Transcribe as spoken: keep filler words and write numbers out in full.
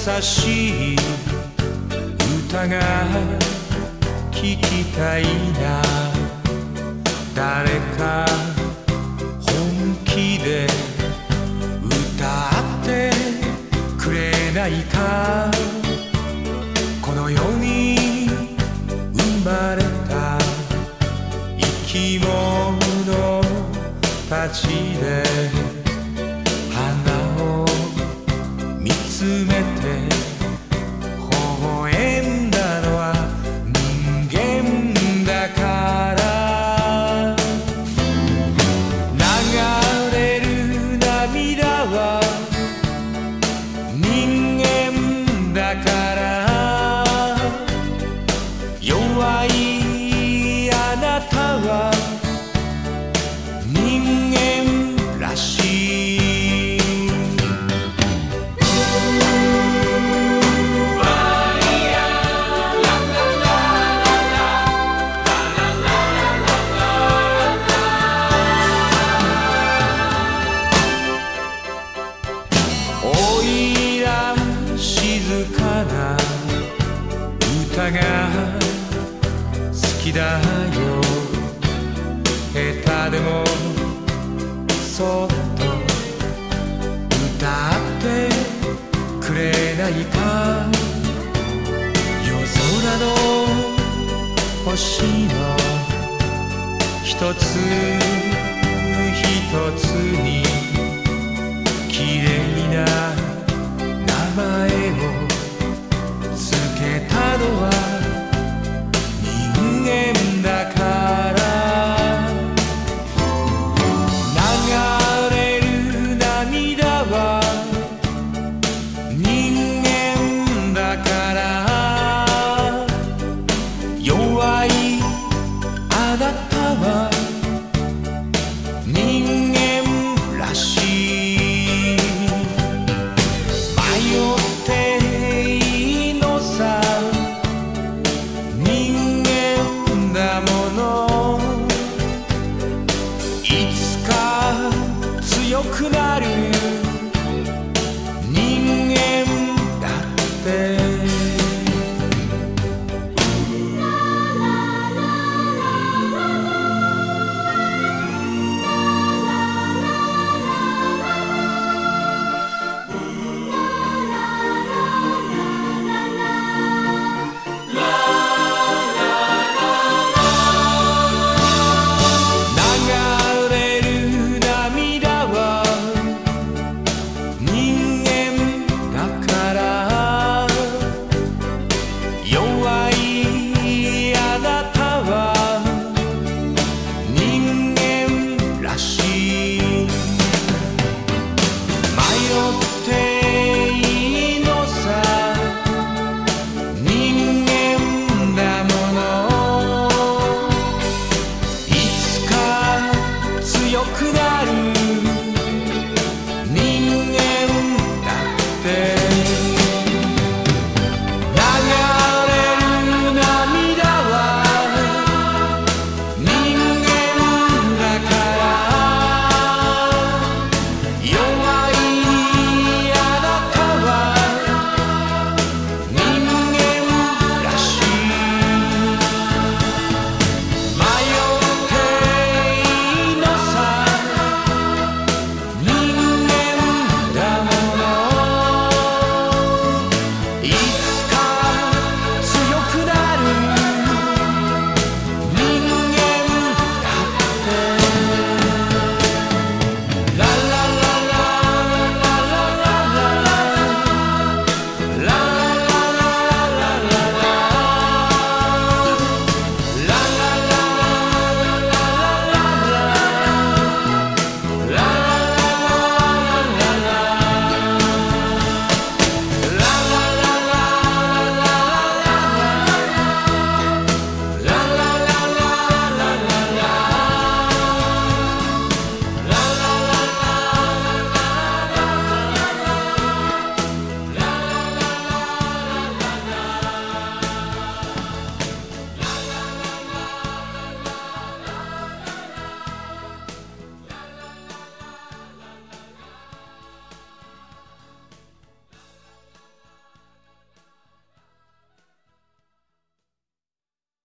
しい歌が聞きたいな。誰か本気で歌ってくれないか。この世に生まれた生き物たちで花を見つめて微笑んだのは人間だから。流れる涙は人間だから。弱いあなたは人間らしい。静かな歌が好きだよ。下手でもそっと歌ってくれないか。夜空の星の一つ一つに綺麗な名前をつけたのは人間だから。流れる涙は人間だから。弱いあなたは人間らしい。強くなる人間だって。迷って